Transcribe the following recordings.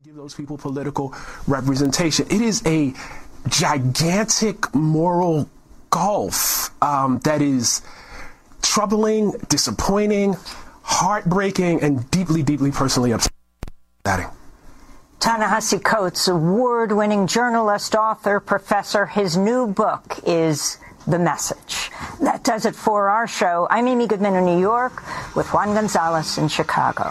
give those people political representation. It is a gigantic moral gulf that is troubling, disappointing, heartbreaking, and deeply, deeply personally upsetting. Ta-Nehisi Coates, award-winning journalist, author, professor. His new book is The Message. That does it for our show. I'm Amy Goodman in New York with Juan Gonzalez in Chicago.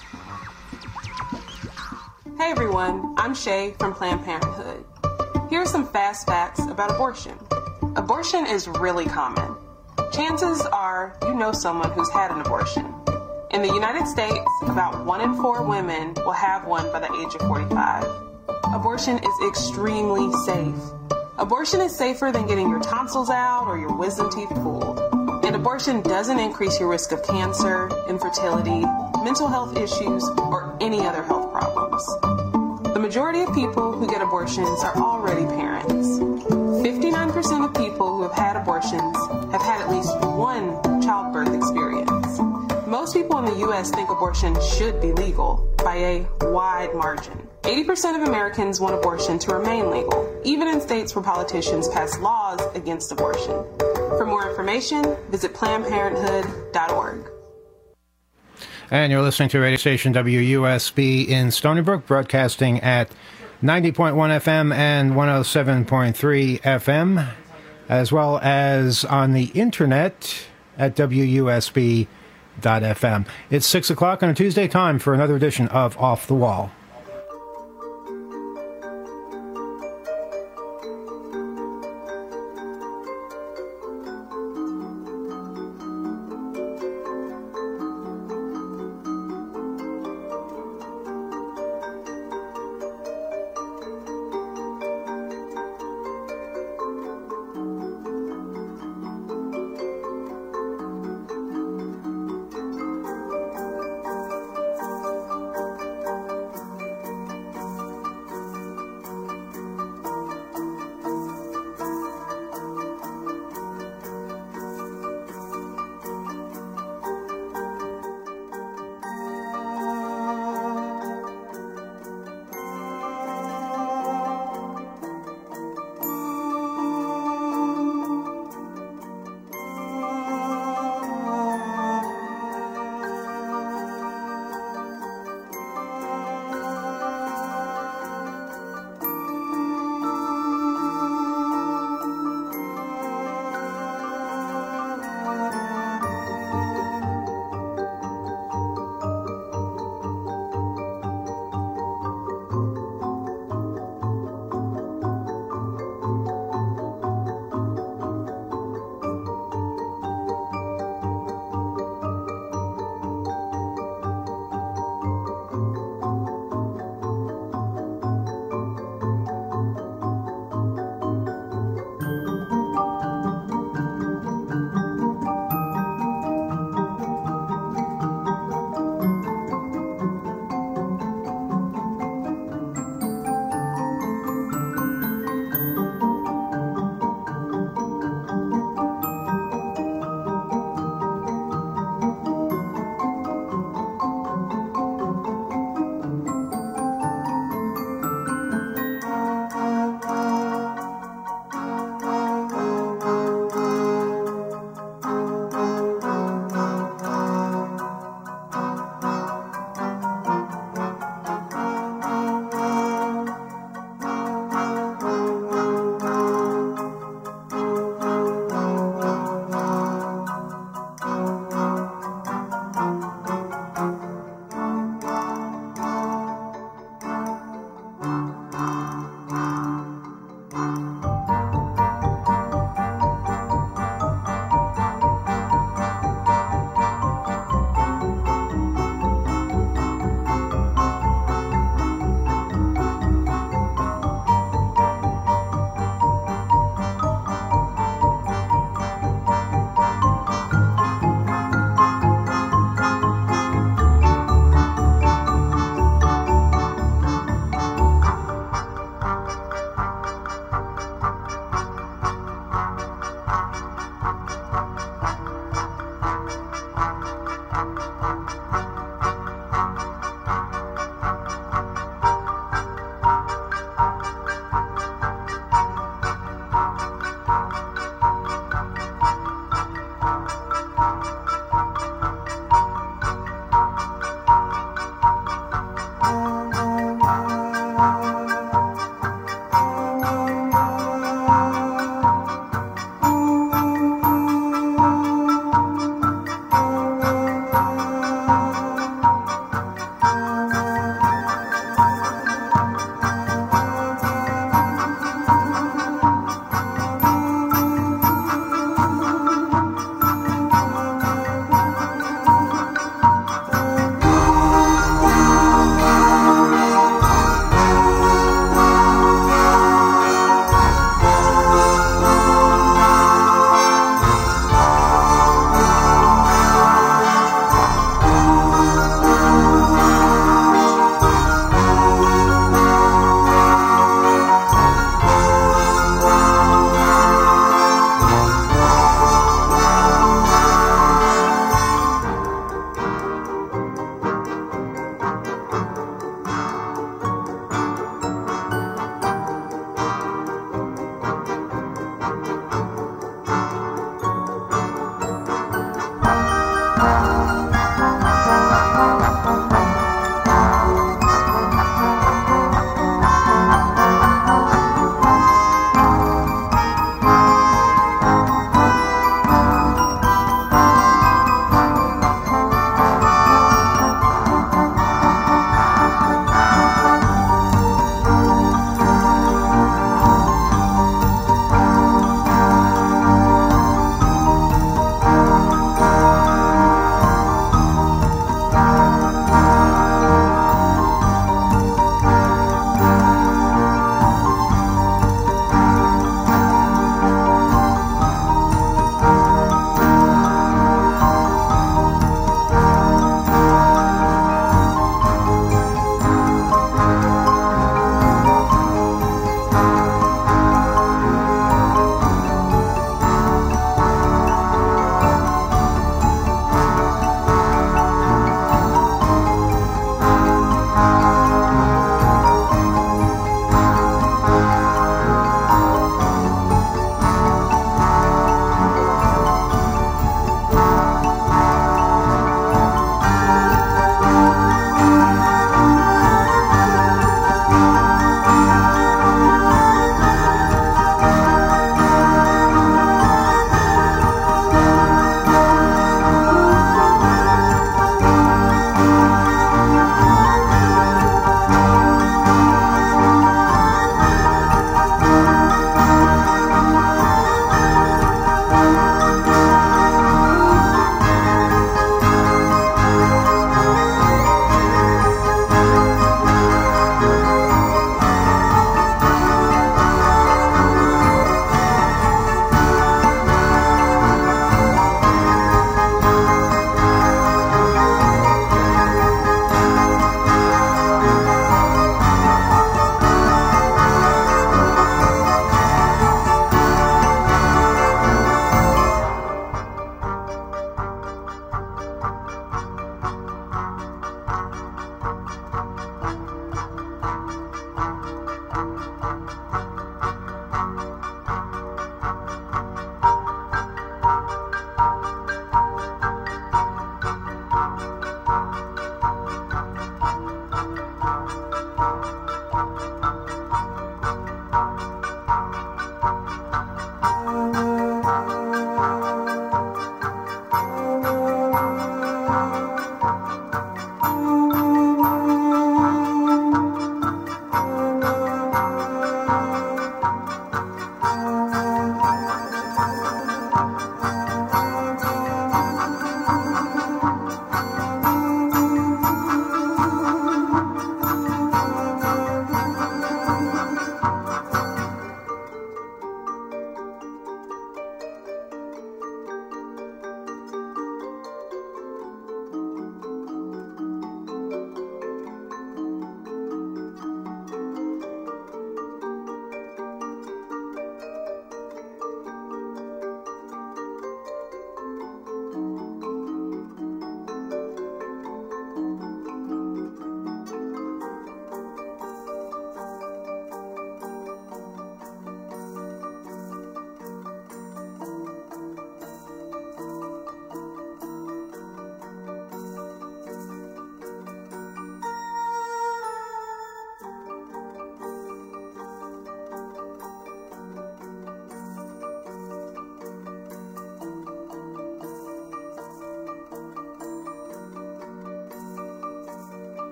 Hey everyone, I'm Shay from Planned Parenthood. Here are some fast facts about abortion. Abortion is really common. Chances are you know someone who's had an abortion. In the United States, about 1 in 4 women will have one by the age of 45. Abortion is extremely safe. Abortion is safer than getting your tonsils out or your wisdom teeth pulled. And abortion doesn't increase your risk of cancer, infertility, mental health issues, or any other health problems. The majority of people who get abortions are already parents. 59% of people who have had abortions have had at least one childbirth experience. Most people in the U.S. think abortion should be legal by a wide margin. 80% of Americans want abortion to remain legal, even in states where politicians pass laws against abortion. For more information, visit PlannedParenthood.org. And you're listening to radio station WUSB in Stony Brook, broadcasting at 90.1 FM and 107.3 FM, as well as on the internet at WUSB.FM. It's 6 o'clock on a Tuesday, time for another edition of Off the Wall.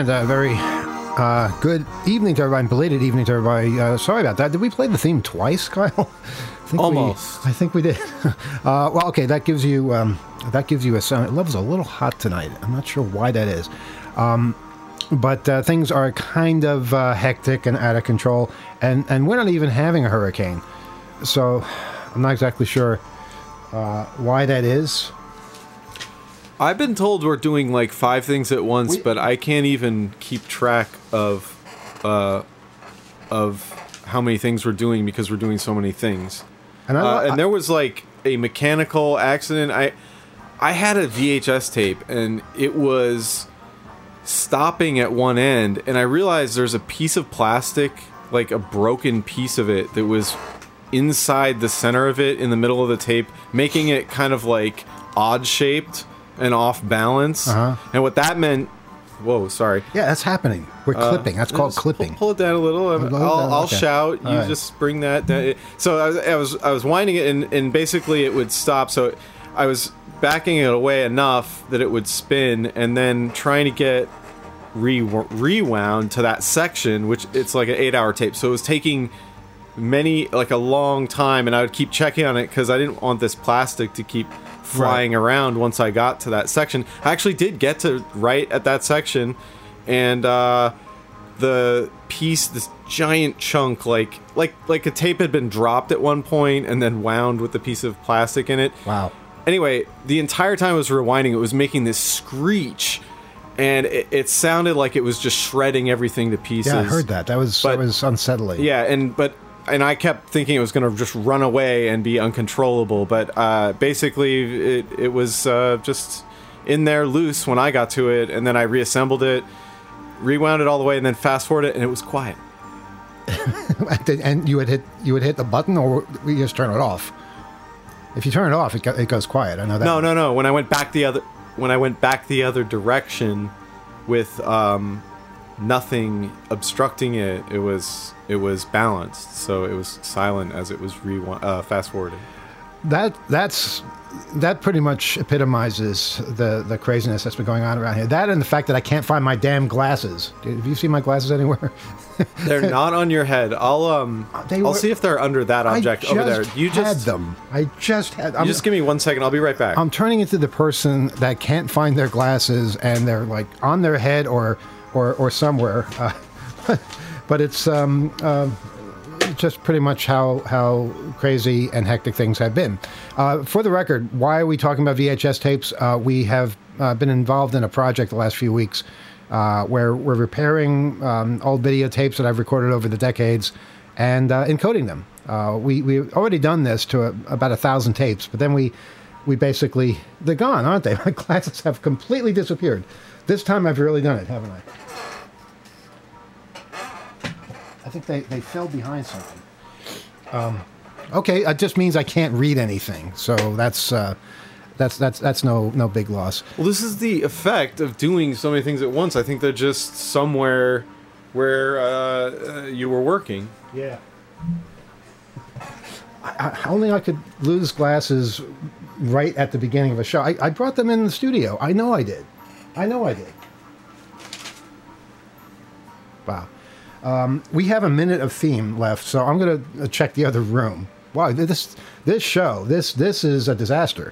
And a very good evening to everybody, belated evening to everybody. Sorry about that. Did we play the theme twice, Kyle? Almost. I think we did. Well, okay, that gives you a sound. It level's a little hot tonight. I'm not sure why that is. But things are kind of hectic and out of control, and we're not even having a hurricane. So I'm not exactly sure why that is. I've been told we're doing like 5 things at once, but I can't even keep track of how many things we're doing because we're doing so many things. And there was like a mechanical accident. I had a VHS tape and it was stopping at one end, and I realized there's a piece of plastic, like a broken piece of it, that was inside the center of it in the middle of the tape, making it kind of like odd shaped and off balance. And what that meant, whoa, sorry. Yeah, that's happening. We're clipping. That's called clipping. Pull it down a little. I'll shout. You just bring that down. So I was winding it, and basically it would stop. So I was backing it away enough that it would spin, and then trying to get rewound to that section, which it's like an 8-hour tape. So it was taking a long time, and I would keep checking on it because I didn't want this plastic to keep flying around once I got to that section. I actually did get to right at that section, and the piece, this giant chunk, like a tape had been dropped at one point and then wound with a piece of plastic in it. Wow. Anyway, the entire time I was rewinding, it was making this screech, and it sounded like it was just shredding everything to pieces. Yeah, I heard that. That was unsettling. Yeah, and I kept thinking it was going to just run away and be uncontrollable, but basically it was just in there loose when I got to it, and then I reassembled it, rewound it all the way, and then fast-forwarded it, and it was quiet. And you would hit the button, or we just turn it off? If you turn it off, it goes quiet. I know that. No. When I went back the other direction with nothing obstructing it, it was balanced, so it was silent as it was fast forwarding. That pretty much epitomizes the craziness that's been going on around here. That and the fact that I can't find my damn glasses. Have you seen my glasses anywhere? They're not on your head. I'll see if they're under that object over there. You just had them. I just had them. Just give me 1 second. I'll be right back. I'm turning into the person that can't find their glasses, and they're like on their head or somewhere. But it's just pretty much how crazy and hectic things have been. For the record, why are we talking about VHS tapes? We have been involved in a project the last few weeks where we're repairing old videotapes that I've recorded over the decades and encoding them. We've already done this to about 1,000 tapes, but then we basically, they're gone, aren't they? My glasses have completely disappeared. This time I've really done it, haven't I? I think they fell behind something. Okay, it just means I can't read anything, so that's no big loss. Well, this is the effect of doing so many things at once. I think they're just somewhere where you were working. Yeah. Only I could lose glasses right at the beginning of a show. I brought them in the studio. I know I did. Wow. We have a minute of theme left, so I'm going to check the other room. Wow, this show, this is a disaster.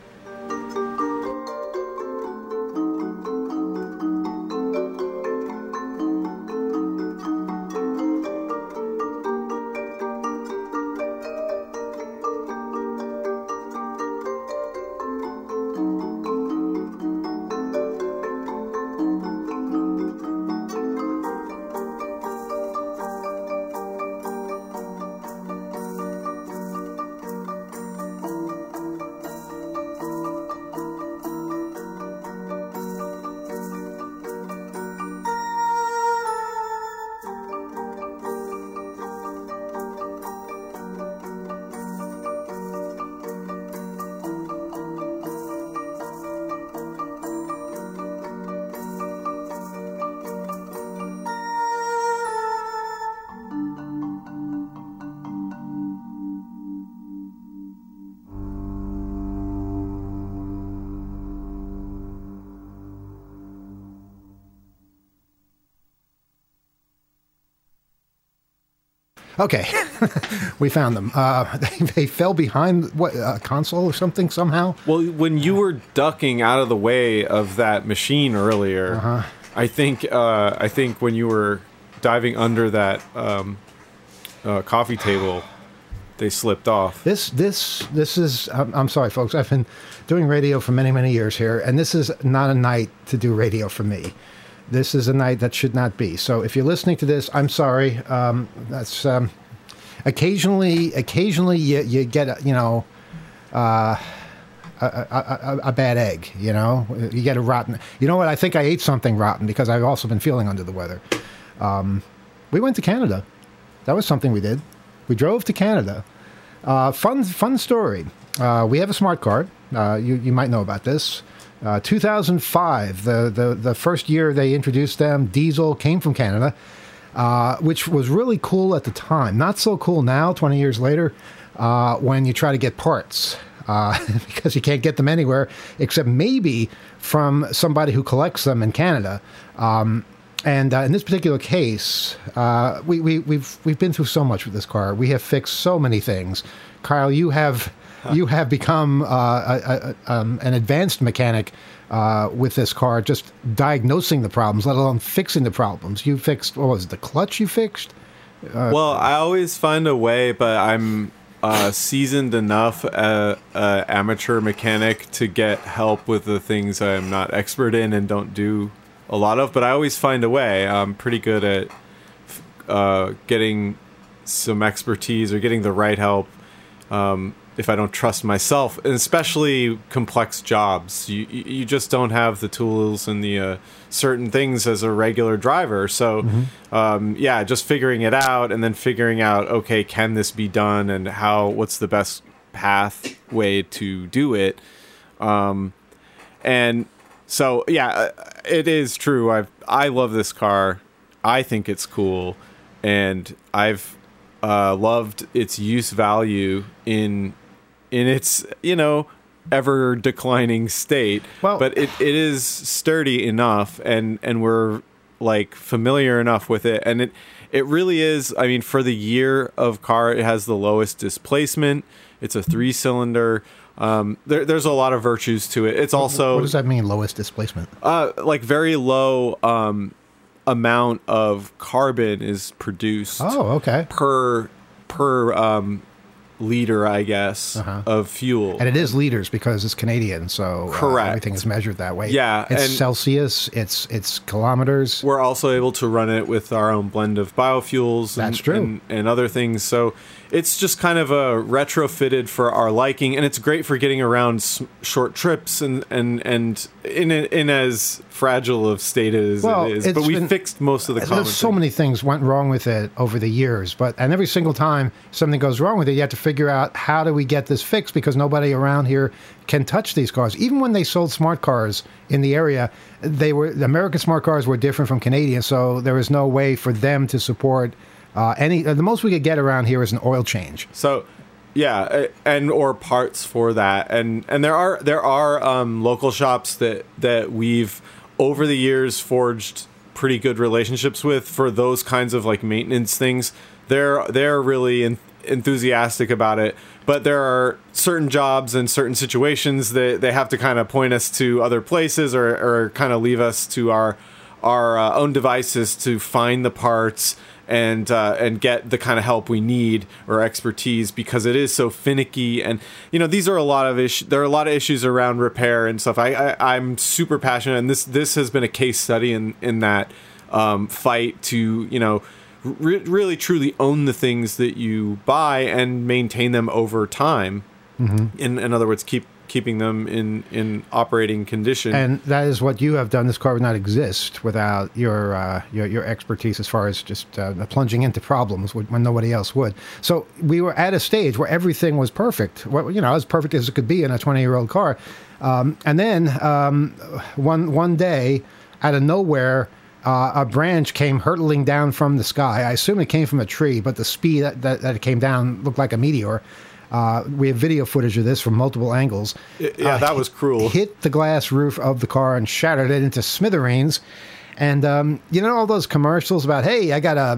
Okay, we found them. They fell behind a console or something somehow. Well, when you were ducking out of the way of that machine earlier, I think when you were diving under that coffee table, they slipped off. This is. I'm sorry, folks. I've been doing radio for many, many years here, and this is not a night to do radio for me. This is a night that should not be. So if you're listening to this, I'm sorry. That's occasionally you get a bad egg. You get a rotten. You know what? I think I ate something rotten because I've also been feeling under the weather. We went to Canada. That was something we did. We drove to Canada. Fun story. We have a smart card. You might know about this. 2005, the first year they introduced them, diesel, came from Canada, which was really cool at the time. Not so cool now, 20 years later, when you try to get parts, because you can't get them anywhere except maybe from somebody who collects them in Canada. And in this particular case, we've been through so much with this car. We have fixed so many things. Kyle, you have become an advanced mechanic with this car, just diagnosing the problems, let alone fixing the problems. You fixed, what was it, the clutch you fixed? Well, I always find a way, but I'm seasoned enough amateur mechanic to get help with the things I'm not expert in and don't do a lot of, but I always find a way. I'm pretty good at getting some expertise or getting the right help if I don't trust myself, and especially complex jobs. You just don't have the tools and the certain things as a regular driver. So, just figuring it out and then figuring out, okay, can this be done and what's the best pathway to do it? And so, it is true. I love this car. I think it's cool, and I've loved its use value in its ever declining state. Well, but it is sturdy enough, and we're like familiar enough with it, and it really is. I mean, for the year of car, it has the lowest displacement. It's a 3-cylinder. There's a lot of virtues to it. It's also, what does that mean, lowest displacement? Like very low amount of carbon is produced. Oh, okay. Per liter, I guess, of fuel. And it is liters because it's Canadian, so correct. Everything is measured that way. Yeah, it's Celsius, it's kilometers. We're also able to run it with our own blend of biofuels. That's true. And other things. So it's just kind of retrofitted for our liking, and it's great for getting around short trips and in as fragile of state as it is. But we fixed most of the common so many things went wrong with it over the years, and every single time something goes wrong with it, you have to figure out, how do we get this fixed, because nobody around here can touch these cars. Even when they sold smart cars in the area, the American smart cars were different from Canadian, so there was no way for them to support the most we could get around here is an oil change. So, or parts for that, and there are local shops that we've over the years forged pretty good relationships with for those kinds of like maintenance things. They're really enthusiastic about it, but there are certain jobs and certain situations that they have to kind of point us to other places or kind of leave us to our own devices to find the parts and get the kind of help we need or expertise, because it is so finicky. And these are a lot of issues. There are a lot of issues around repair and stuff. I'm super passionate, and this has been a case study in that fight to really truly own the things that you buy and maintain them over time. In other words, keeping them in operating condition. And that is what you have done. This car would not exist without your expertise as far as just plunging into problems when nobody else would. So we were at a stage where everything was perfect, as perfect as it could be in a 20-year-old car. And then one day, out of nowhere, a branch came hurtling down from the sky. I assume it came from a tree, but the speed that it came down looked like a meteor. We have video footage of this from multiple angles. That was cruel. Hit the glass roof of the car and shattered it into smithereens. And you know all those commercials about, hey, I got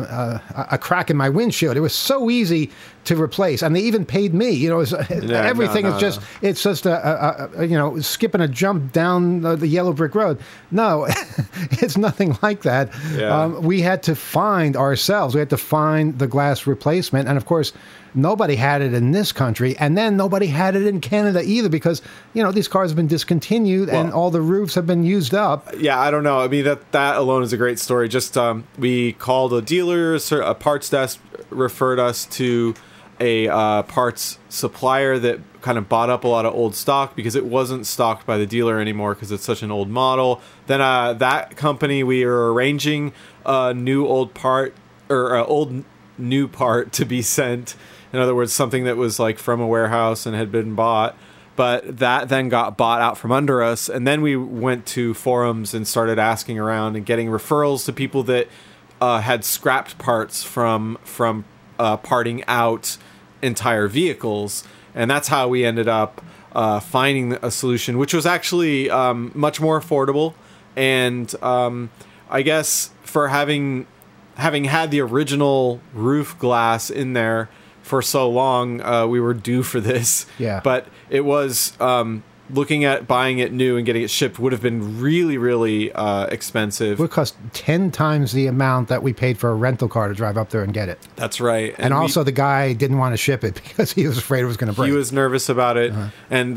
a crack in my windshield. It was so easy to replace, and they even paid me. You know, everything is just it's just a you know, skipping a jump down the yellow brick road. No, it's nothing like that. Yeah. We had to find ourselves. We had to find the glass replacement, and of course, nobody had it in this country, and then nobody had it in Canada either, because, you know, these cars have been discontinued and all the roofs have been used up. Yeah, I don't know. I mean, that alone is a great story. Just we called a dealer, a parts desk referred us to a parts supplier that kind of bought up a lot of old stock because it wasn't stocked by the dealer anymore because it's such an old model. Then that company, we were arranging a new old part, or old new part to be sent. In other words, something that was like from a warehouse and had been bought, but that then got bought out from under us. And then we went to forums and started asking around and getting referrals to people that had scrapped parts from parting out entire vehicles. And that's how we ended up finding a solution, which was actually much more affordable. And I guess for having had the original roof glass in there for so long, we were due for this. Yeah. But it was, looking at buying it new and getting it shipped would have been really, really expensive. It would cost 10 times the amount that we paid for a rental car to drive up there and get it. That's right. And also the guy didn't want to ship it because he was afraid it was going to break. He was nervous about it. Uh-huh. And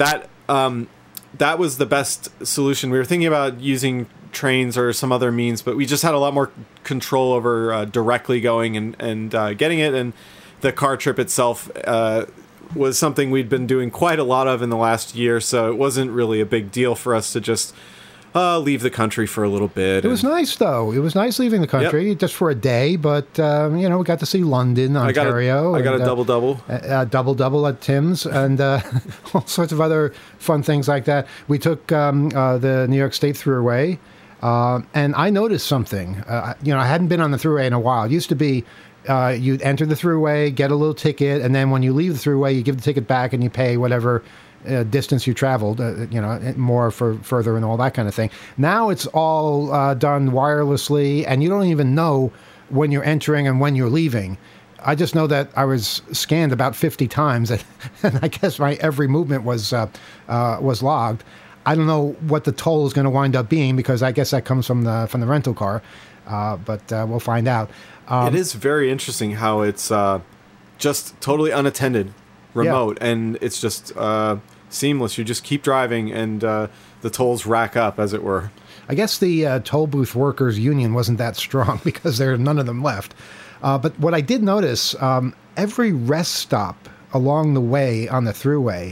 that was the best solution. We were thinking about using trains or some other means, but we just had a lot more control over directly going and getting it. And the car trip itself was something we'd been doing quite a lot of in the last year, so it wasn't really a big deal for us to just leave the country for a little bit. It was nice, though. It was nice leaving the country just for a day, but, you know, we got to see London, Ontario. I got a double-double. Double-double at Tim's, and all sorts of other fun things like that. We took the New York State Thruway, and I noticed something. You know, I hadn't been on the Thruway in a while. It used to be you'd enter the Thruway, get a little ticket, and then when you leave the Thruway, you give the ticket back and you pay whatever distance you traveled, you know, more for further and all that kind of thing. Now it's all done wirelessly, and you don't even know when you're entering and when you're leaving. I just know that I was scanned about 50 times, and I guess my every movement was logged. I don't know what the toll is going to wind up being, because I guess that comes from the rental car, but we'll find out. It is very interesting how it's just totally unattended, remote, and it's just seamless. You just keep driving, and the tolls rack up, as it were. I guess the toll booth workers union wasn't that strong because there are none of them left. But what I did notice, every rest stop along the way on the Thruway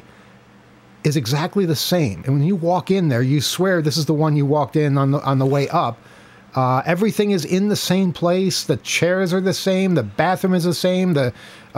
is exactly the same. And when you walk in there, you swear this is the one you walked in on the way up. Everything is in the same place. The chairs are the same. The bathroom is the same. The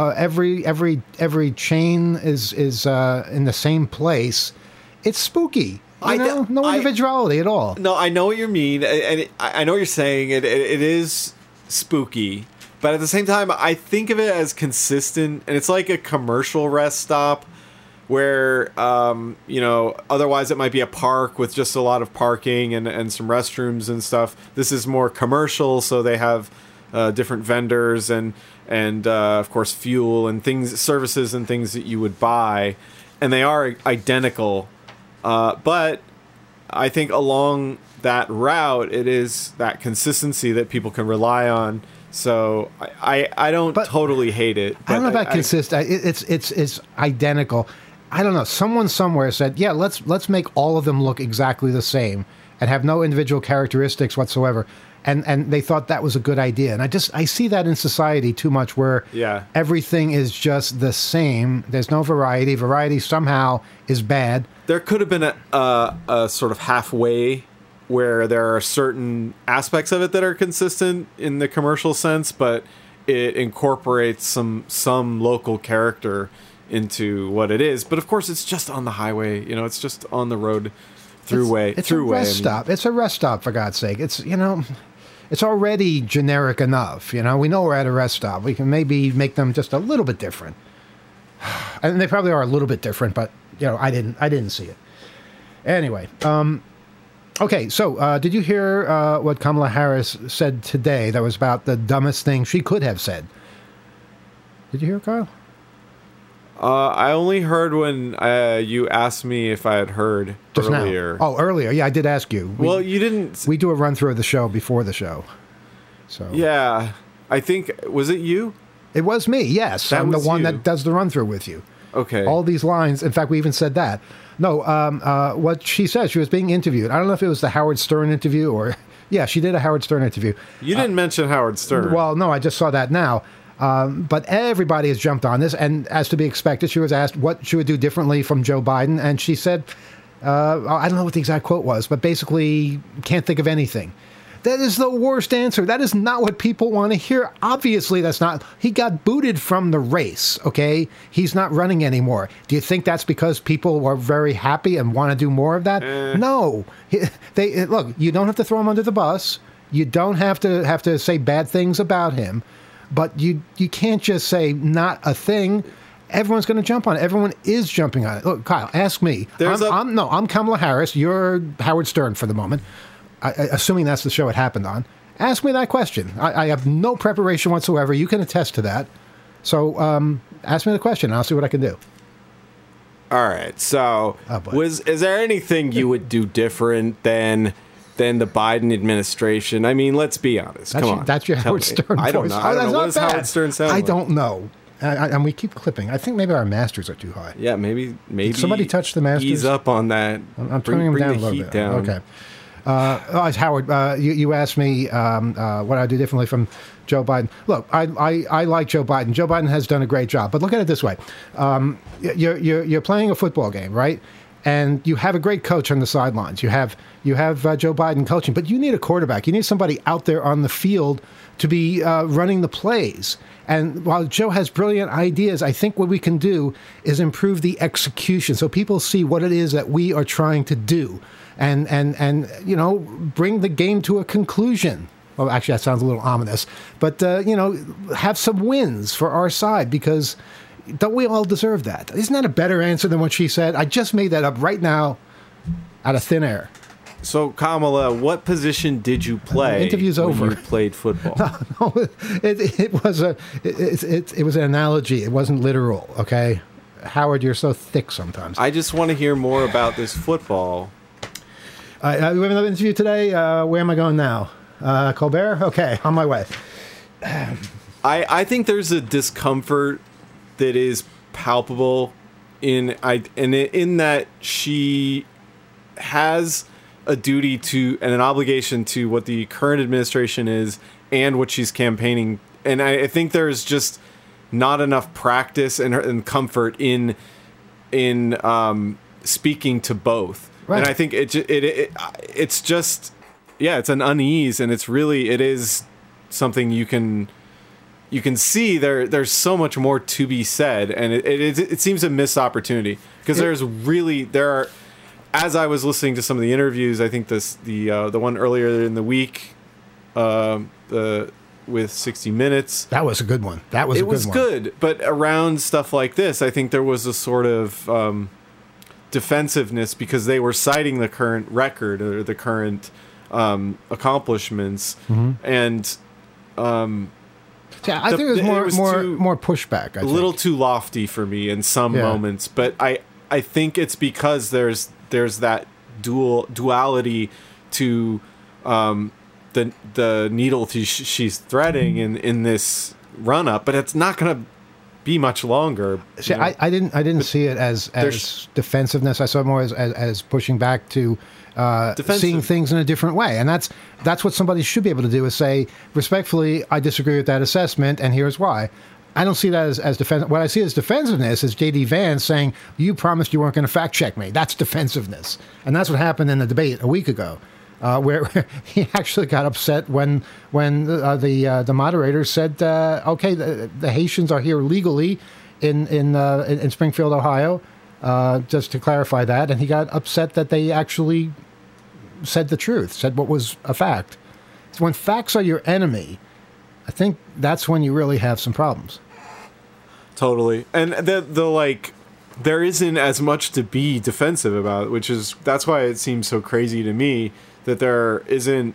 every chain is in the same place. It's spooky. No individuality at all. No, I know what you mean, and I know what you're saying. It is spooky, but at the same time, I think of it as consistent, and it's like a commercial rest stop where, you know, otherwise it might be a park with just a lot of parking and some restrooms and stuff. This is more commercial, so they have different vendors and of course fuel and things, services and things that you would buy, and they are identical. But I think along that route, it is that consistency that people can rely on. So I don't totally hate it. I don't know about consistent. It's identical. I don't know. Someone somewhere said, yeah, let's make all of them look exactly the same and have no individual characteristics whatsoever. And they thought that was a good idea. And I see that in society too much, where everything is just the same. There's no variety. Variety somehow is bad. There could have been a sort of halfway where there are certain aspects of it that are consistent in the commercial sense, but it incorporates some local character into what it is. But of course, it's just on the highway. You know, it's just on the road Thruway. It's a rest stop. It's a rest stop, for God's sake. It's, you know, it's already generic enough. You know, we know we're at a rest stop. We can maybe make them just a little bit different. And they probably are a little bit different, but, you know, I didn't see it. Anyway, Okay, so did you hear what Kamala Harris said today that was about the dumbest thing she could have said? Did you hear it, Kyle? I only heard when you asked me if I had heard just earlier. Now. Oh, earlier. Yeah, I did ask you. Well, you didn't. We do a run-through of the show before the show. So yeah, I think, was it you? It was me, yes. I'm the one that does the run-through with you. Okay. All these lines. In fact, we even said that. No, what she said, she was being interviewed. I don't know if it was the Howard Stern interview or... Yeah, she did a Howard Stern interview. You didn't mention Howard Stern. Well, no, I just saw that now. But everybody has jumped on this, and as to be expected, she was asked what she would do differently from Joe Biden, and she said, I don't know what the exact quote was, but basically, can't think of anything. That is the worst answer. That is not what people want to hear. Obviously, that's not. He got booted from the race, okay? He's not running anymore. Do you think that's because people were very happy and want to do more of that? No. Look, you don't have to throw him under the bus. You don't have to say bad things about him. But you can't just say not a thing. Everyone's going to jump on it. Everyone is jumping on it. Look, Kyle, ask me. I'm Kamala Harris. You're Howard Stern for the moment. Assuming that's the show it happened on. Ask me that question. I have no preparation whatsoever. You can attest to that. So ask me the question, and I'll see what I can do. All right. So is there anything you would do different than the Biden administration? I mean, let's be honest. Come on. That's your Howard Stern voice. I don't know. What does Howard Stern sound like? I don't know. And we keep clipping. I think maybe our masters are too high. Yeah, maybe. Did somebody touch the masters? Ease up on that. I'm turning them down a little bit. Down. Okay. Howard, you asked me what I'd do differently from Joe Biden. Look, I like Joe Biden. Joe Biden has done a great job. But look at it this way. You're playing a football game, right? And you have a great coach on the sidelines. You have Joe Biden coaching, but you need a quarterback. You need somebody out there on the field to be running the plays. And while Joe has brilliant ideas, I think what we can do is improve the execution so people see what it is that we are trying to do. And bring the game to a conclusion. Well, actually, that sounds a little ominous. But, have some wins for our side, because don't we all deserve that? Isn't that a better answer than what she said? I just made that up right now out of thin air. So, Kamala, what position did you play interview's over. When you played football? No, it was an analogy. It wasn't literal, okay? Howard, you're so thick sometimes. I just want to hear more about this football. We have another interview today. Where am I going now? Colbert? Okay, on my way. I think there's a discomfort that is palpable in that she has a duty to and an obligation to what the current administration is and what she's campaigning. And I think there's just not enough practice and comfort in speaking to both. Right. And I think it's just, it's an unease, and it is something you can see there's so much more to be said, and it seems a missed opportunity, because there are, as I was listening to some of the interviews, I think the one earlier in the week, with 60 Minutes, that was a good one. It was good, but around stuff like this, I think there was a sort of defensiveness, because they were citing the current record or the current accomplishments, and I think it was more pushback. A little too lofty for me in some moments, but I think it's because there's that duality to the needle she's threading in this run up, but it's not going to be much longer. See, I didn't see it as defensiveness. I saw it more as pushing back to seeing things in a different way, and that's what somebody should be able to do, is say respectfully, I disagree with that assessment, and here's why. I don't see that as defensive. What I see as defensiveness is J.D. Vance saying, you promised you weren't going to fact check me. That's defensiveness, and that's what happened in the debate a week ago. Where he actually got upset when the moderator said, "Okay, the Haitians are here legally in Springfield, Ohio." Just to clarify that, and he got upset that they actually said the truth, said what was a fact. So when facts are your enemy, I think that's when you really have some problems. Totally, and the there isn't as much to be defensive about, that's why it seems so crazy to me that there isn't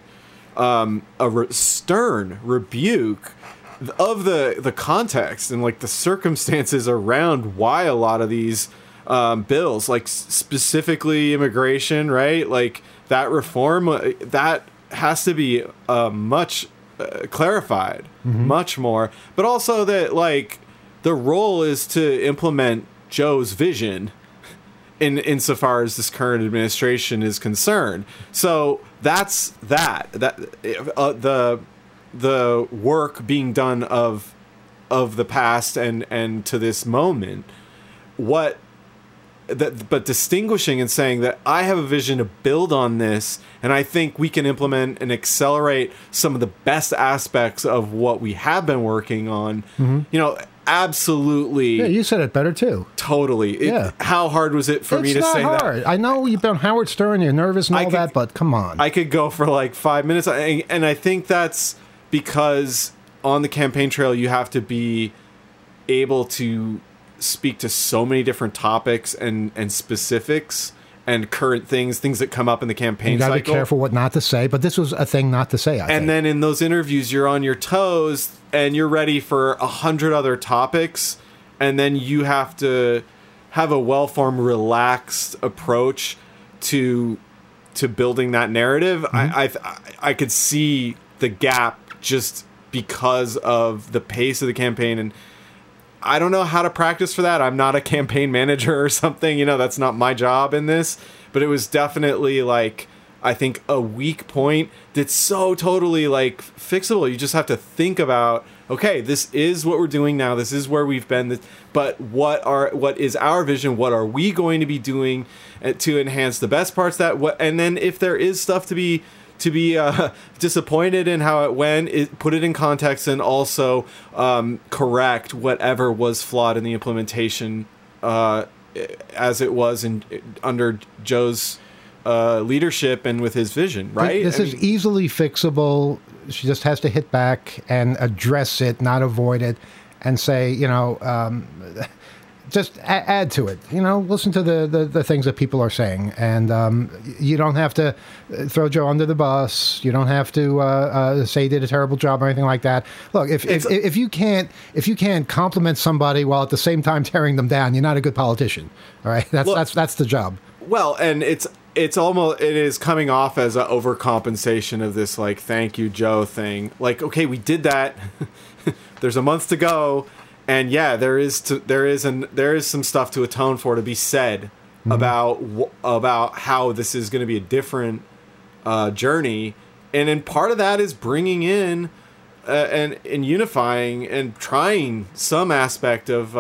stern rebuke of the context and like the circumstances around why a lot of these bills, like specifically immigration, right? Like that reform, that has to be much clarified, much more. But also that like the role is to implement Joe's vision insofar as this current administration is concerned. So that's the work being done of the past and to this moment. But distinguishing and saying that I have a vision to build on this, and I think we can implement and accelerate some of the best aspects of what we have been working on. Absolutely. Yeah, you said it better too. Totally. How hard was it for me to say that? It's not hard. I know you've been Howard Stern, you're nervous and all that, but come on. I could go for like 5 minutes, and I think that's because on the campaign trail you have to be able to speak to so many different topics and specifics and current things that come up in the campaign cycle. You got to be careful what not to say, but this was a thing not to say, I think. And then in those interviews, you're on your toes and you're ready for 100 other topics, and then you have to have a well-formed, relaxed approach to building that narrative. I could see the gap just because of the pace of the campaign, and I don't know how to practice for that. I'm not a campaign manager or something, that's not my job in this, but it was definitely like, I think a weak point that's so totally like fixable. You just have to think about, okay, this is what we're doing now. This is where we've been, but what is our vision? What are we going to be doing to enhance the best parts and then if there is stuff to be disappointed in how it went, put it in context, and also correct whatever was flawed in the implementation as it was under Joe's leadership and with his vision, right? This is easily fixable. She just has to hit back and address it, not avoid it, and say, just add to it. Listen to the things that people are saying, and you don't have to throw Joe under the bus. You don't have to say he did a terrible job or anything like that. Look, if you can't compliment somebody while at the same time tearing them down, you're not a good politician. All right, that's the job. Well, and it is coming off as an overcompensation of this like thank you Joe thing. Like, okay, we did that. There's a month to go. And yeah, there is some stuff to atone for, to be said about how this is going to be a different journey, and then part of that is bringing in and unifying and trying some aspect of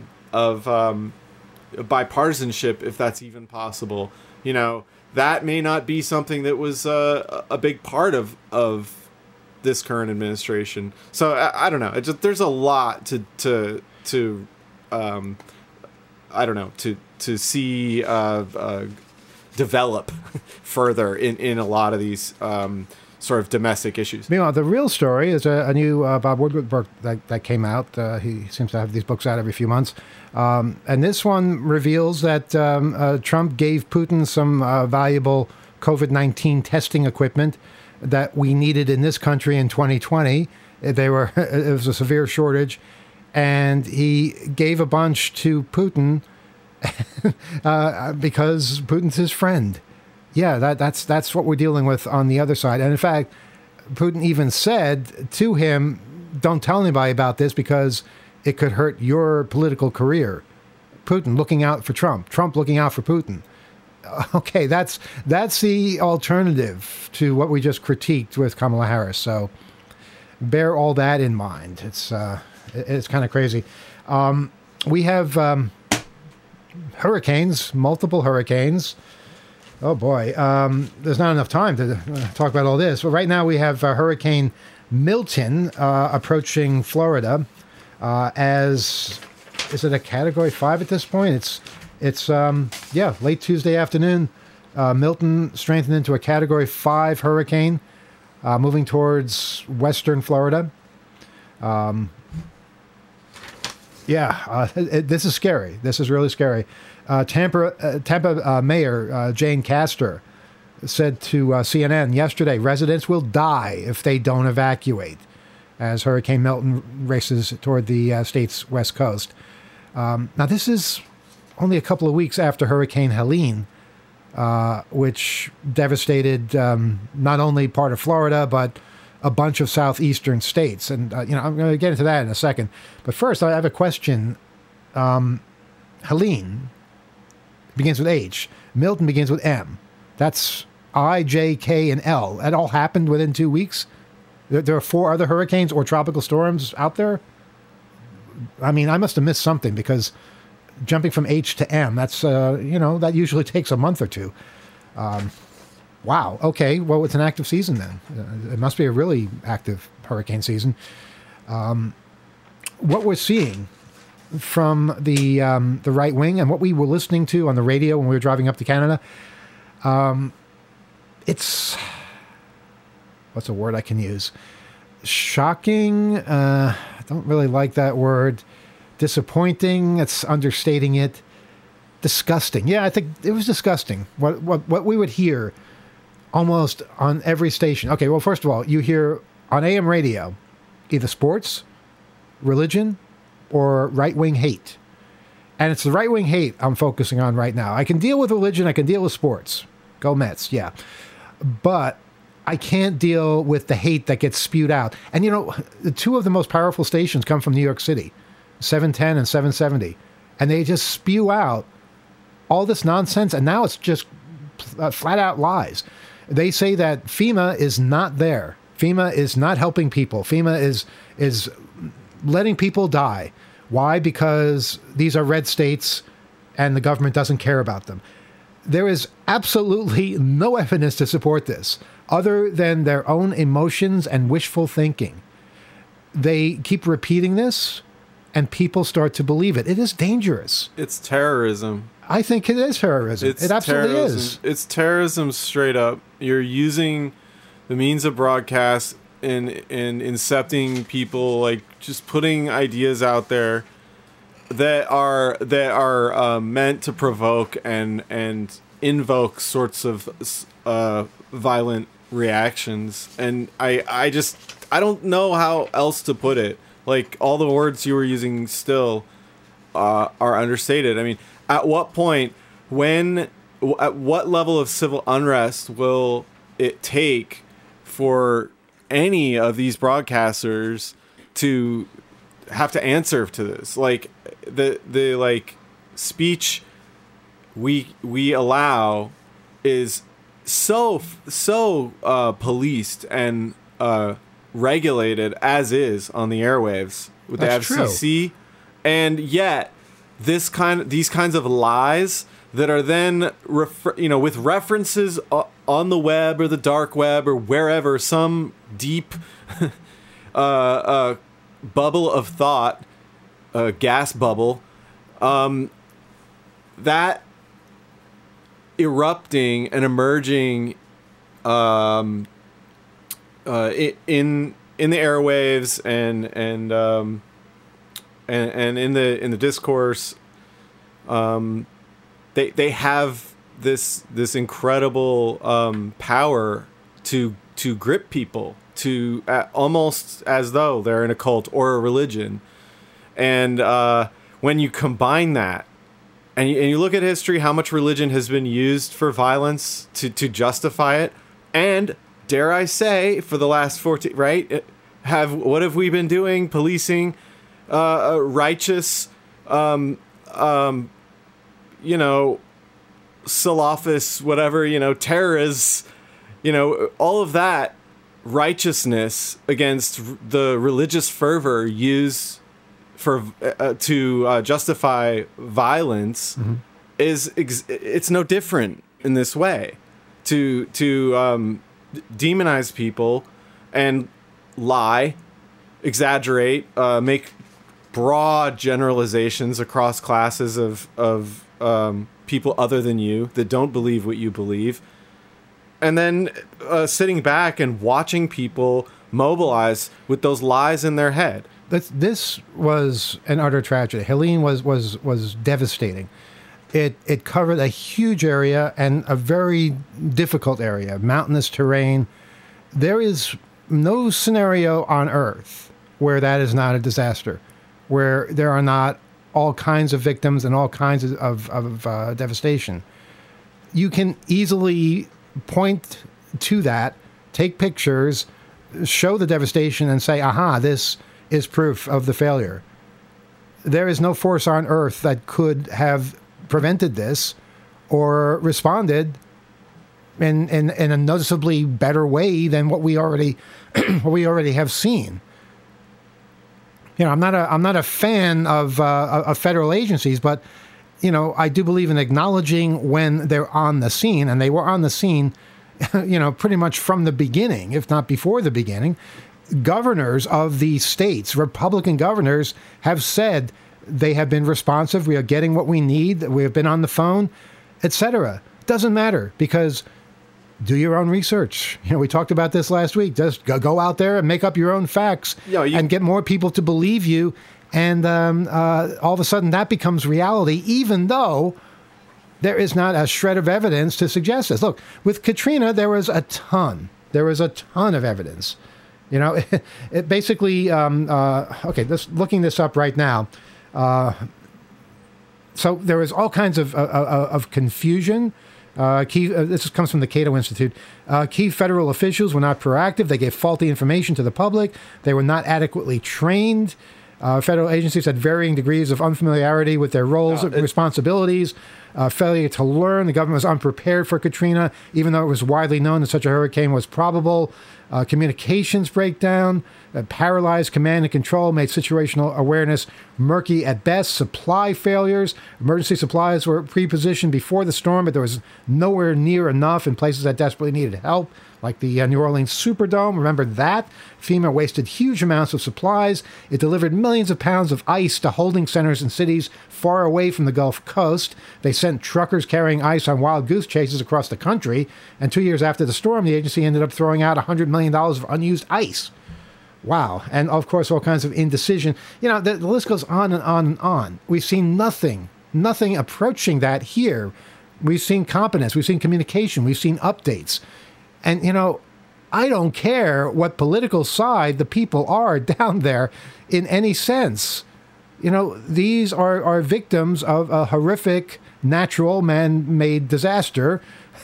bipartisanship, if that's even possible. That may not be something that was a big part of this current administration. So I don't know. There's a lot to see develop further in a lot of these sort of domestic issues. Meanwhile, the real story is a new Bob Woodward book that came out. He seems to have these books out every few months. And this one reveals that Trump gave Putin some valuable COVID-19 testing equipment that we needed in this country in 2020. It was a severe shortage, and he gave a bunch to Putin because Putin's his friend. Yeah, that's what we're dealing with on the other side. And in fact, Putin even said to him, "Don't tell anybody about this because it could hurt your political career." Putin looking out for Trump, Trump looking out for Putin. Okay, that's the alternative to what we just critiqued with Kamala Harris. So bear all that in mind. It's kind of crazy. We have hurricanes, multiple hurricanes. Oh boy, there's not enough time to talk about all this. But right now we have Hurricane Milton approaching Florida. Is it a Category 5 at this point? It's late Tuesday afternoon. Milton strengthened into a Category 5 hurricane, moving towards western Florida. Yeah, this is scary. This is really scary. Tampa Mayor Jane Castor said to CNN yesterday, residents will die if they don't evacuate as Hurricane Milton races toward the state's west coast. Now, this is only a couple of weeks after Hurricane Helene, which devastated not only part of Florida, but a bunch of southeastern states. And, I'm going to get into that in a second. But first, I have a question. Helene begins with H. Milton begins with M. That's I, J, K, and L. That all happened within 2 weeks? There are 4 other hurricanes or tropical storms out there? I mean, I must have missed something because jumping from H to M, that's, that usually takes a month or two. Wow. Okay. Well, it's an active season then. It must be a really active hurricane season. What we're seeing from the right wing and what we were listening to on the radio when we were driving up to Canada, it's, what's a word I can use? Shocking. I don't really like that word. Disappointing. It's understating it. Disgusting. Yeah, I think it was disgusting. What we would hear almost on every station. Okay, well, first of all, you hear on AM radio either sports, religion, or right-wing hate. And it's the right-wing hate I'm focusing on right now. I can deal with religion. I can deal with sports. Go Mets, yeah. But I can't deal with the hate that gets spewed out. And, the 2 of the most powerful stations come from New York City, 710 and 770. And they just spew out all this nonsense. And now it's just flat-out lies. They say that FEMA is not there. FEMA is not helping people. FEMA is letting people die. Why? Because these are red states and the government doesn't care about them. There is absolutely no evidence to support this other than their own emotions and wishful thinking. They keep repeating this and people start to believe it. It is dangerous. It's terrorism. I think it is terrorism. It absolutely is. It's terrorism straight up. You're using the means of broadcast in incepting people, like just putting ideas out there that are meant to provoke and invoke sorts of violent reactions. And I don't know how else to put it. Like, all the words you were using still are understated. I mean, at what point, at what level of civil unrest will it take for any of these broadcasters to have to answer to this? Like, the like speech we allow is so policed and regulated as is on the airwaves with That's the FCC, true. And yet these kinds of lies that are then with references on the web or the dark web or wherever, some deep bubble of thought, gas bubble, that erupting and emerging in the airwaves and in the discourse, they have this incredible power to grip people to almost as though they're in a cult or a religion. And when you combine that and you look at history, how much religion has been used for violence to justify it, and dare I say, for the last 14, right? What have we been doing? Policing righteous, Salafist, whatever, terrorists, all of that righteousness against the religious fervor used for to justify violence, mm-hmm. It's no different in this way to demonize people and lie, exaggerate, make broad generalizations across classes of people other than you that don't believe what you believe, and then sitting back and watching people mobilize with those lies in their head. this was an utter tragedy. Helene was devastating. It covered a huge area and a very difficult area, mountainous terrain. There is no scenario on Earth where that is not a disaster, where there are not all kinds of victims and all kinds of devastation. You can easily point to that, take pictures, show the devastation, and say, aha, this is proof of the failure. There is no force on Earth that could have prevented this or responded in a noticeably better way than what we already have seen. You know, I'm not a fan of federal agencies, but you know, I do believe in acknowledging when they're on the scene, and they were on the scene, you know, pretty much from the beginning, if not before the beginning. Governors of the states, Republican governors, have said they have been responsive. We are getting what we need. We have been on the phone, etc. Doesn't matter, because do your own research. You know, we talked about this last week. Just go out there and make up your own facts and get more people to believe you. And all of a sudden that becomes reality, even though there is not a shred of evidence to suggest this. Look, with Katrina, there was a ton of evidence. You know, it basically, okay, looking this up right now. So there was all kinds of confusion. This comes from the Cato Institute. Key federal officials were not proactive. They gave faulty information to the public. They were not adequately trained. Federal agencies had varying degrees of unfamiliarity with their roles and responsibilities. Failure to learn. The government was unprepared for Katrina, even though it was widely known that such a hurricane was probable. Communications breakdown, paralyzed command and control, made situational awareness murky at best. Supply failures. Emergency supplies were pre-positioned before the storm, but there was nowhere near enough in places that desperately needed help, like the New Orleans Superdome. Remember that? FEMA wasted huge amounts of supplies. It delivered millions of pounds of ice to holding centers in cities far away from the Gulf Coast. They sent truckers carrying ice on wild goose chases across the country. And 2 years after the storm, the agency ended up throwing out $100 million of unused ice. Wow. And, of course, all kinds of indecision. You know, the list goes on and on and on. We've seen nothing approaching that here. We've seen competence. We've seen communication. We've seen updates. And, you know, I don't care what political side the people are down there in any sense. You know, these are victims of a horrific natural man-made disaster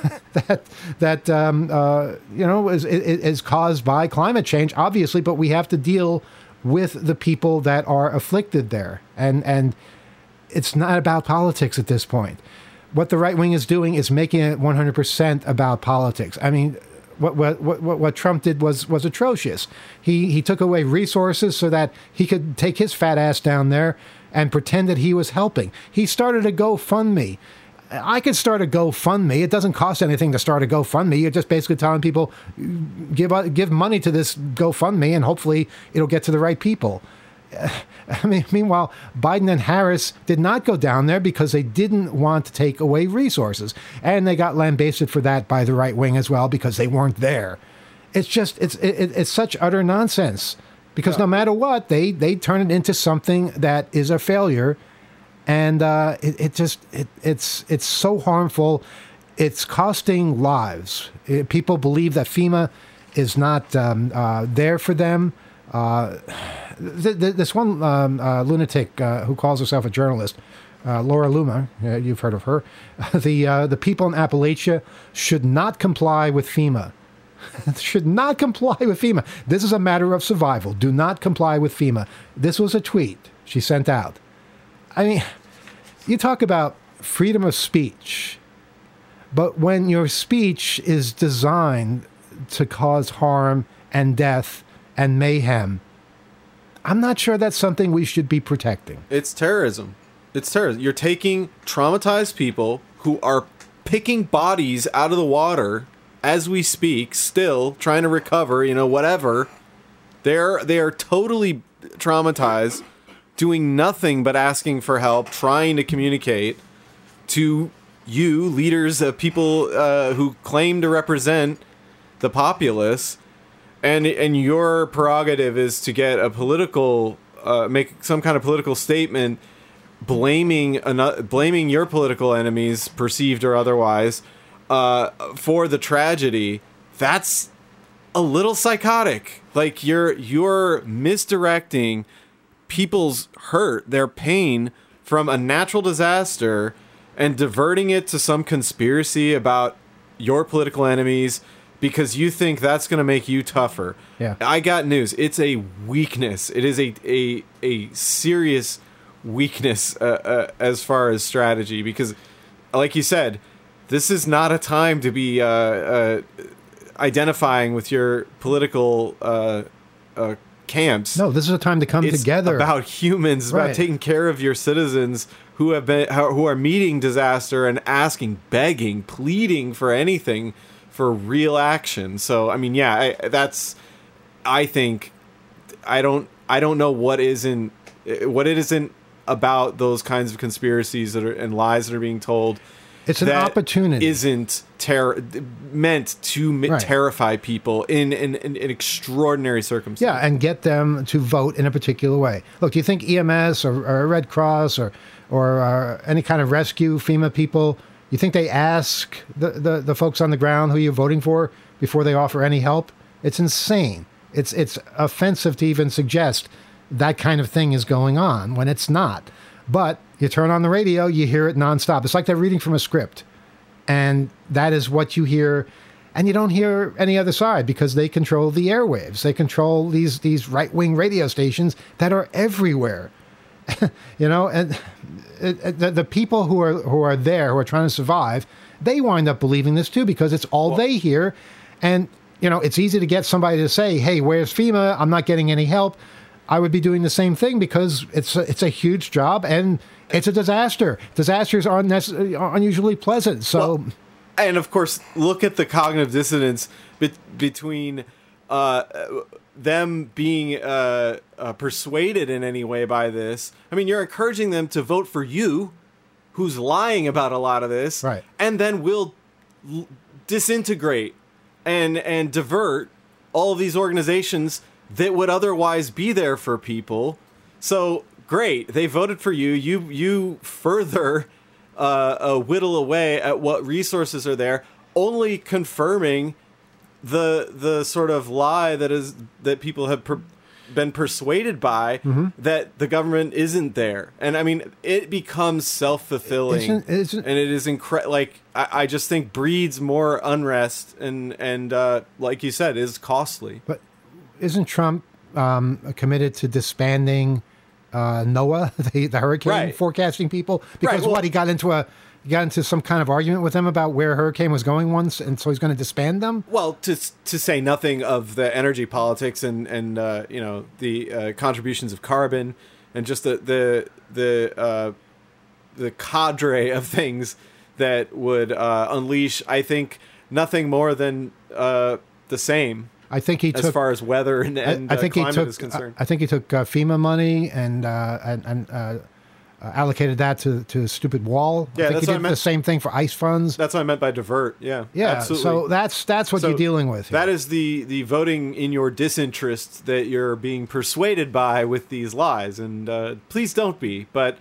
that you know, is caused by climate change, obviously, but we have to deal with the people that are afflicted there. And it's not about politics at this point. What the right wing is doing is making it 100% about politics. I mean, what Trump did was atrocious. He took away resources so that he could take his fat ass down there and pretend that he was helping. He started a GoFundMe. I could start a GoFundMe. It doesn't cost anything to start a GoFundMe. You're just basically telling people, give money to this GoFundMe, and hopefully it'll get to the right people. I mean, meanwhile, Biden and Harris did not go down there because they didn't want to take away resources. And they got lambasted for that by the right wing as well because they weren't there. It's just, it's such utter nonsense. Because no matter what, they turn it into something that is a failure. And it's so harmful. It's costing lives. People believe that FEMA is not there for them. This one lunatic who calls herself a journalist, Laura Loomer, you've heard of her. The people in Appalachia should not comply with FEMA. Should not comply with FEMA. This is a matter of survival. Do not comply with FEMA. This was a tweet she sent out. I mean, you talk about freedom of speech, but when your speech is designed to cause harm and death and mayhem, I'm not sure that's something we should be protecting. It's terrorism. It's terrorism. You're taking traumatized people who are picking bodies out of the water as we speak, still trying to recover, you know, whatever. They are totally traumatized, doing nothing but asking for help, trying to communicate to you, leaders of people who claim to represent the populace. And your prerogative is to get a political make some kind of political statement blaming your political enemies, perceived or otherwise, for the tragedy, that's a little psychotic. Like you're misdirecting people's hurt, their pain from a natural disaster, and diverting it to some conspiracy about your political enemies because you think that's going to make you tougher. Yeah. I got news. It's a weakness. It is a serious weakness as far as strategy, because like you said, this is not a time to be identifying with your political camps. No, this is a time to come together. It's about humans, right. About taking care of your citizens who are meeting disaster and asking, begging, pleading for anything, for real action. So I mean, yeah, I think I don't know what it isn't about those kinds of conspiracies and lies that are being told. It's an opportunity. Isn't meant to terrify people in extraordinary circumstances. Yeah, and get them to vote in a particular way. Look, do you think EMS or Red Cross or any kind of rescue, FEMA people, you think they ask the folks on the ground who you're voting for before they offer any help? It's insane. It's offensive to even suggest that kind of thing is going on when it's not. But you turn on the radio, you hear it nonstop. It's like they're reading from a script. And that is what you hear. And you don't hear any other side because they control the airwaves. They control these right-wing radio stations that are everywhere. You know, and the people who are there, who are trying to survive, they wind up believing this too because it's all they hear. And, you know, it's easy to get somebody to say, hey, where's FEMA? I'm not getting any help. I would be doing the same thing because it's a huge job and it's a disaster. Disasters aren't unusually pleasant. So, well, and of course, look at the cognitive dissonance between them being persuaded in any way by this. I mean, you're encouraging them to vote for you, who's lying about a lot of this, right? And then we'll disintegrate and divert all of these organizations that would otherwise be there for people. So great, they voted for you. You further whittle away at what resources are there, only confirming the sort of lie that people have been persuaded by, that the government isn't there. And I mean, it becomes self-fulfilling, and it is like I just think breeds more unrest and like you said, is costly. But isn't Trump committed to disbanding NOAA, the hurricane forecasting people? Because he got into some kind of argument with them about where a hurricane was going once, and so he's going to disband them? Well, to say nothing of the energy politics and you know, the contributions of carbon and just the cadre of things that would unleash, I think, nothing more than the same. I think he took, as far as weather and I think climate he took, is concerned. I think he took FEMA money and allocated that to a stupid wall. Yeah, I think he did the same thing for ICE funds. That's what I meant by divert. Yeah, absolutely. So that's what you're dealing with here. That is the voting in your disinterest that you're being persuaded by with these lies, and please don't be. But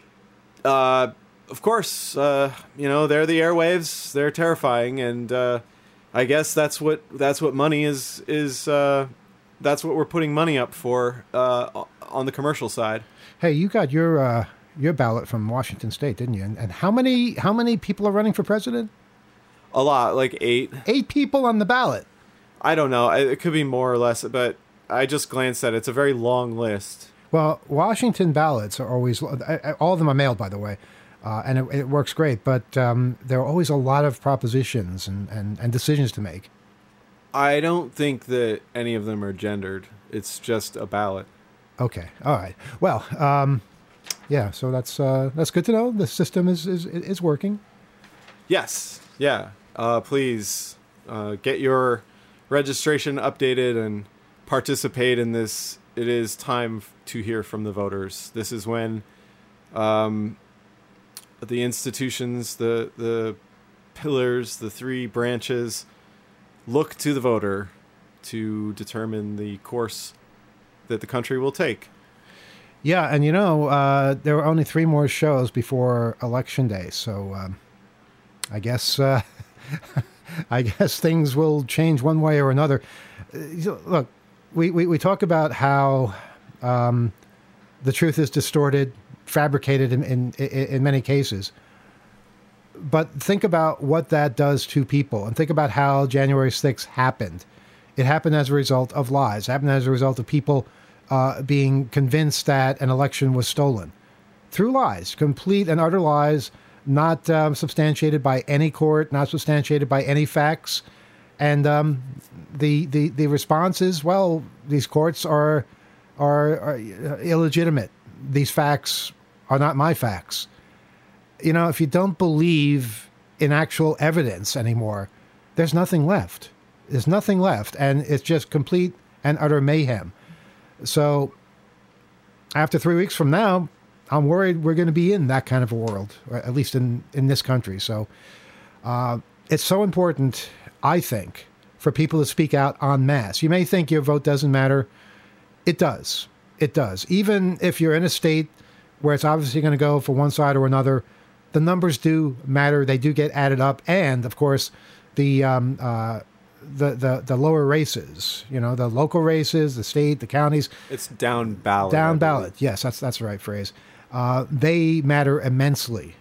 of course, you know, they're the airwaves. They're terrifying, and I guess that's what money is. That's what we're putting money up for on the commercial side. Hey, you got your ballot from Washington State, didn't you? And how many people are running for president? A lot, like 8. 8 people on the ballot. I don't know. It could be more or less, but I just glanced at it. It's a very long list. Well, Washington ballots are always, all of them are mailed, by the way. And it works great, but there are always a lot of propositions and decisions to make. I don't think that any of them are gendered. It's just a ballot. Okay, all right. Well, yeah. So that's good to know. The system is working. Yes. Yeah. Please get your registration updated and participate in this. It is time to hear from the voters. This is when. The institutions, the pillars, the 3 branches look to the voter to determine the course that the country will take. Yeah, and there were only 3 more shows before Election Day, so I guess I guess things will change one way or another. Look, we talk about how the truth is distorted, fabricated in many cases. But think about what that does to people, and think about how January 6th happened. It happened as a result of lies. It happened as a result of people being convinced that an election was stolen through lies, complete and utter lies, not substantiated by any court, not substantiated by any facts. And the response is, well, these courts are illegitimate. These facts are not my facts. If you don't believe in actual evidence anymore, there's nothing left. There's nothing left, and it's just complete and utter mayhem. So after 3 weeks from now, I'm worried we're going to be in that kind of a world, or at least in this country. So it's so important, I think, for people to speak out en masse. You may think your vote doesn't matter. It does. It does. Even if you're in a state where it's obviously going to go for one side or another, the numbers do matter. They do get added up. And, of course, the lower races, the local races, the state, the counties. It's down ballot. Down ballot. Yes, that's the right phrase. They matter immensely.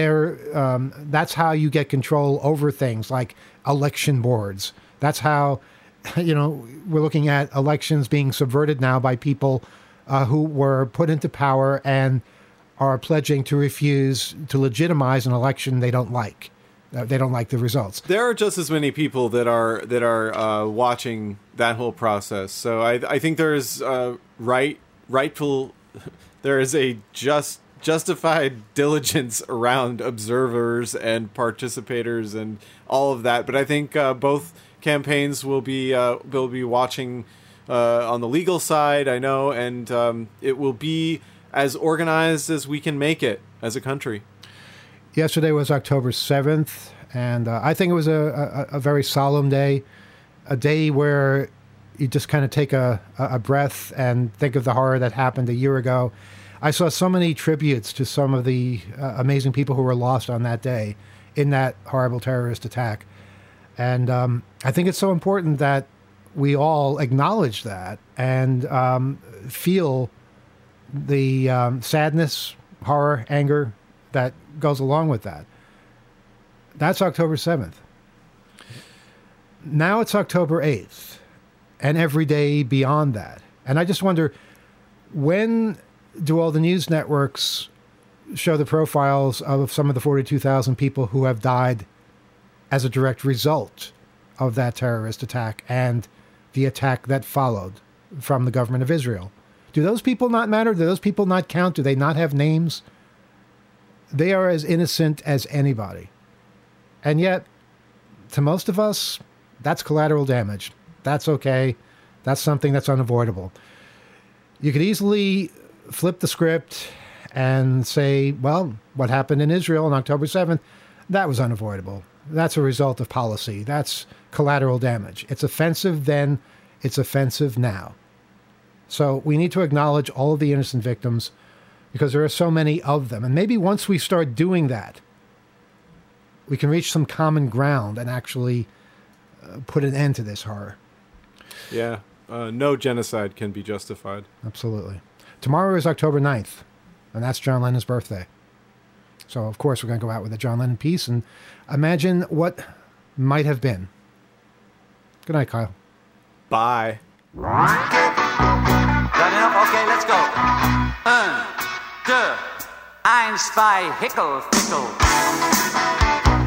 That's how you get control over things like election boards. That's how, we're looking at elections being subverted now by people who were put into power and are pledging to refuse to legitimize an election they don't like. They don't like the results. There are just as many people that are watching that whole process. So I think there is rightful. There is a justified diligence around observers and participators and all of that. But I think both campaigns will be watching on the legal side. I know, and it will be as organized as we can make it as a country. Yesterday was October 7th, and I think it was a very solemn day, a day where you just kind of take a breath and think of the horror that happened a year ago. I saw so many tributes to some of the amazing people who were lost on that day in that horrible terrorist attack. And I think it's so important that we all acknowledge that and feel the sadness, horror, anger that goes along with that. That's October 7th. Now it's October 8th, and every day beyond that. And I just wonder, when do all the news networks show the profiles of some of the 42,000 people who have died as a direct result of that terrorist attack and the attack that followed from the government of Israel? Do those people not matter? Do those people not count? Do they not have names? They are as innocent as anybody. And yet, to most of us, that's collateral damage. That's okay. That's something that's unavoidable. You could easily flip the script and say, well, what happened in Israel on October 7th, that was unavoidable. That's a result of policy. That's collateral damage. It's offensive then. It's offensive now. So we need to acknowledge all of the innocent victims because there are so many of them. And maybe once we start doing that, we can reach some common ground and actually put an end to this horror. Yeah. No genocide can be justified. Absolutely. Tomorrow is October 9th, and that's John Lennon's birthday. So, of course, we're going to go out with a John Lennon piece and imagine what might have been. Good night, Kyle. Bye. Done enough? Okay, let's go. 1, 2, 1, 2, Hickel, Hickel.